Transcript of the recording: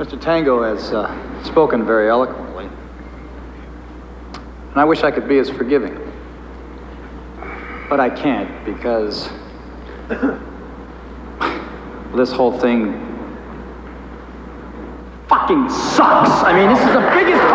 Mr. Tango has spoken very eloquently. And I wish I could be as forgiving. But I can't because this whole thing fucking sucks. I mean, this is the biggest